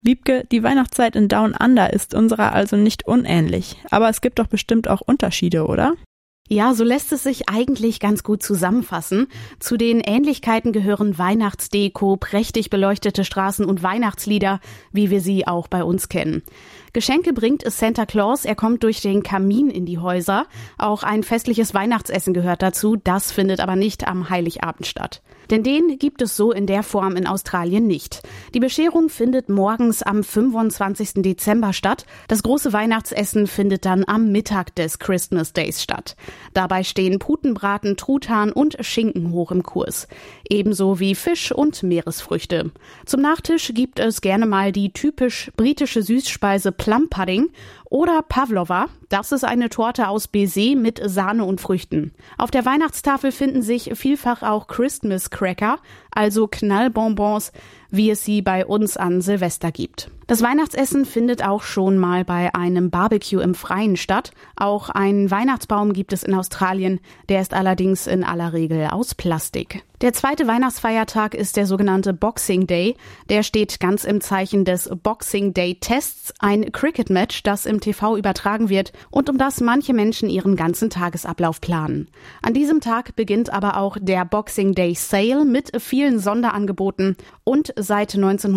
Wiebke, die Weihnachtszeit in Down Under ist unserer also nicht unähnlich. Aber es gibt doch bestimmt auch Unterschiede, oder? Ja, so lässt es sich eigentlich ganz gut zusammenfassen. Zu den Ähnlichkeiten gehören Weihnachtsdeko, prächtig beleuchtete Straßen und Weihnachtslieder, wie wir sie auch bei uns kennen. Geschenke bringt Santa Claus, er kommt durch den Kamin in die Häuser. Auch ein festliches Weihnachtsessen gehört dazu, das findet aber nicht am Heiligabend statt. Denn den gibt es so in der Form in Australien nicht. Die Bescherung findet morgens am 25. Dezember statt. Das große Weihnachtsessen findet dann am Mittag des Christmas Days statt. Dabei stehen Putenbraten, Truthahn und Schinken hoch im Kurs. Ebenso wie Fisch und Meeresfrüchte. Zum Nachtisch gibt es gerne mal die typisch britische Süßspeise Plum Pudding oder Pavlova. Das ist eine Torte aus Baiser mit Sahne und Früchten. Auf der Weihnachtstafel finden sich vielfach auch Christmas Cracker, also Knallbonbons, wie es sie bei uns an Silvester gibt. Das Weihnachtsessen findet auch schon mal bei einem Barbecue im Freien statt. Auch einen Weihnachtsbaum gibt es in Australien, der ist allerdings in aller Regel aus Plastik. Der zweite Weihnachtsfeiertag ist der sogenannte Boxing Day. Der steht ganz im Zeichen des Boxing Day Tests, ein Cricket-Match, das im TV übertragen wird und um das manche Menschen ihren ganzen Tagesablauf planen. An diesem Tag beginnt aber auch der Boxing Day Sale mit vielen Sonderangeboten und seit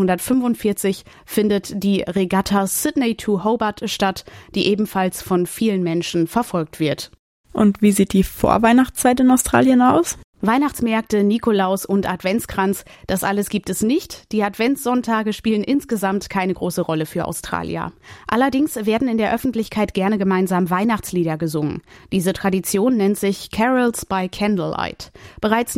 1945 findet die Regatta Sydney to Hobart statt, die ebenfalls von vielen Menschen verfolgt wird. Und wie sieht die Vorweihnachtszeit in Australien aus? Weihnachtsmärkte, Nikolaus und Adventskranz, das alles gibt es nicht. Die Adventssonntage spielen insgesamt keine große Rolle für Australier. Allerdings werden in der Öffentlichkeit gerne gemeinsam Weihnachtslieder gesungen. Diese Tradition nennt sich Carols by Candlelight. Bereits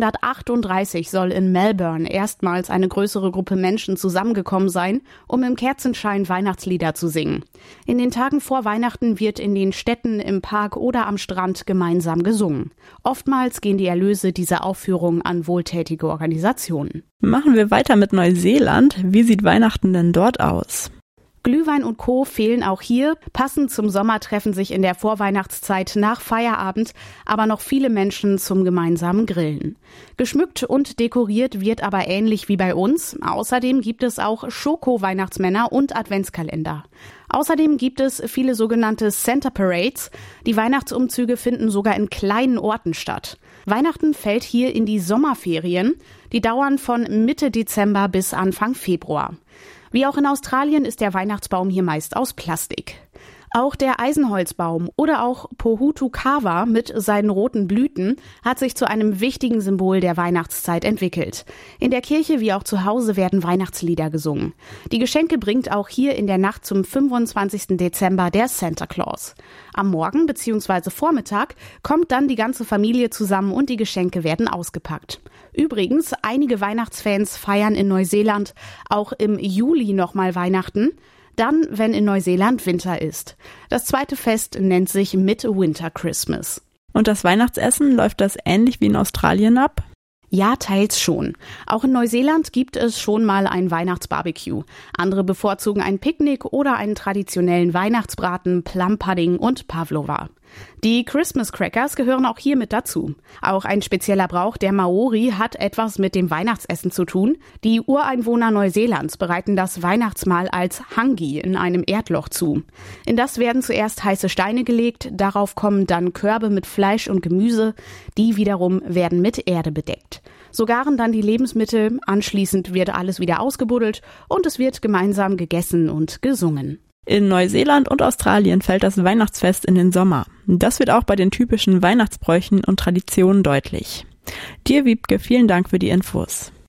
1938 soll in Melbourne erstmals eine größere Gruppe Menschen zusammengekommen sein, um im Kerzenschein Weihnachtslieder zu singen. In den Tagen vor Weihnachten wird in den Städten, im Park oder am Strand gemeinsam gesungen. Oftmals gehen die Erlöse dieser Aufführung an wohltätige Organisationen. Machen wir weiter mit Neuseeland. Wie sieht Weihnachten denn dort aus? Glühwein und Co. fehlen auch hier. Passend zum Sommer treffen sich in der Vorweihnachtszeit nach Feierabend aber noch viele Menschen zum gemeinsamen Grillen. Geschmückt und dekoriert wird aber ähnlich wie bei uns. Außerdem gibt es auch Schoko-Weihnachtsmänner und Adventskalender. Außerdem gibt es viele sogenannte Santa Parades. Die Weihnachtsumzüge finden sogar in kleinen Orten statt. Weihnachten fällt hier in die Sommerferien. Die dauern von Mitte Dezember bis Anfang Februar. Wie auch in Australien ist der Weihnachtsbaum hier meist aus Plastik. Auch der Eisenholzbaum oder auch Pohutukawa mit seinen roten Blüten hat sich zu einem wichtigen Symbol der Weihnachtszeit entwickelt. In der Kirche wie auch zu Hause werden Weihnachtslieder gesungen. Die Geschenke bringt auch hier in der Nacht zum 25. Dezember der Santa Claus. Am Morgen bzw. Vormittag kommt dann die ganze Familie zusammen und die Geschenke werden ausgepackt. Übrigens, einige Weihnachtsfans feiern in Neuseeland auch im Juli nochmal Weihnachten. Dann, wenn in Neuseeland Winter ist. Das zweite Fest nennt sich Midwinter Christmas. Und das Weihnachtsessen, läuft das ähnlich wie in Australien ab? Ja, teils schon. Auch in Neuseeland gibt es schon mal ein Weihnachtsbarbecue. Andere bevorzugen ein Picknick oder einen traditionellen Weihnachtsbraten, Plum Pudding und Pavlova. Die Christmas Crackers gehören auch hier mit dazu. Auch ein spezieller Brauch der Maori hat etwas mit dem Weihnachtsessen zu tun. Die Ureinwohner Neuseelands bereiten das Weihnachtsmahl als Hangi in einem Erdloch zu. In das werden zuerst heiße Steine gelegt, darauf kommen dann Körbe mit Fleisch und Gemüse, die wiederum werden mit Erde bedeckt. So garen dann die Lebensmittel, anschließend wird alles wieder ausgebuddelt und es wird gemeinsam gegessen und gesungen. In Neuseeland und Australien fällt das Weihnachtsfest in den Sommer. Das wird auch bei den typischen Weihnachtsbräuchen und Traditionen deutlich. Dir, Wiebke, vielen Dank für die Infos.